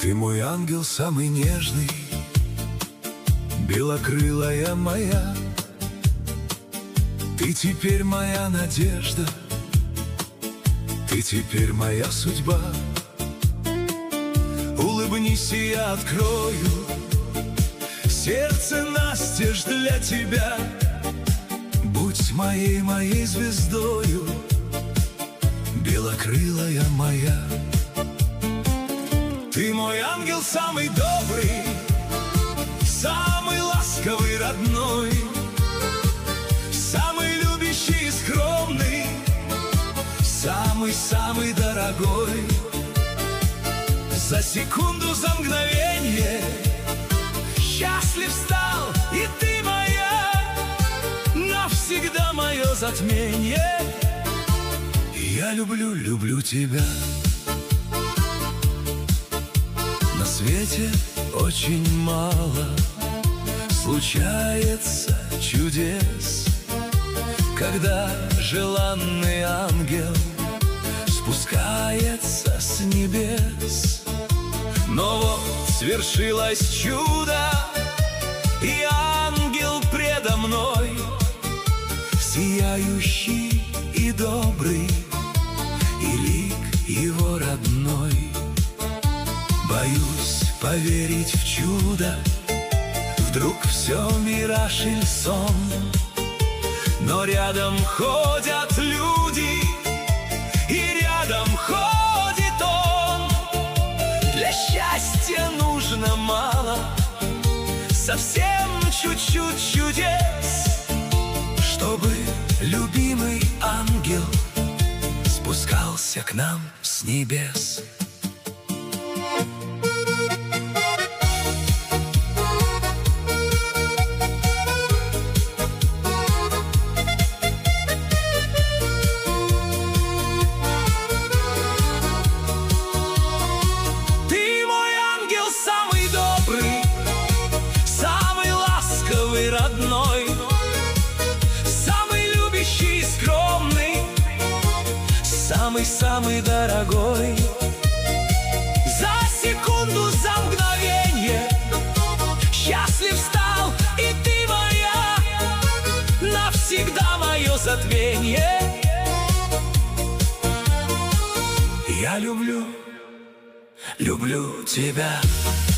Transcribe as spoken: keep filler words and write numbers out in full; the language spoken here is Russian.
Ты мой ангел самый нежный, белокрылая моя. Ты теперь моя надежда, ты теперь моя судьба. Улыбнись, и я открою сердце настежь для тебя. Будь моей, моей звездою, белокрылая моя. Ты мой ангел самый добрый, самый ласковый, родной, самый любящий и скромный, самый-самый дорогой. За секунду, за мгновенье счастлив стал, и ты моя, навсегда мое затмение. Я люблю, люблю тебя. На свете очень мало случается чудес, когда желанный ангел спускается с небес. Но вот свершилось чудо, и ангел предо мной, сияющий и добрый, и лик его родной. Боюсь поверить в чудо, вдруг все мираж или сон. Но рядом ходят люди, и рядом ходит он. Для счастья нужно мало, совсем чуть-чуть чудес, чтобы любимый ангел спускался к нам с небес. Родной, самый любящий и скромный, самый-самый дорогой. За секунду, за мгновенье счастлив стал, и ты моя, навсегда мое затмение. Я люблю, люблю тебя.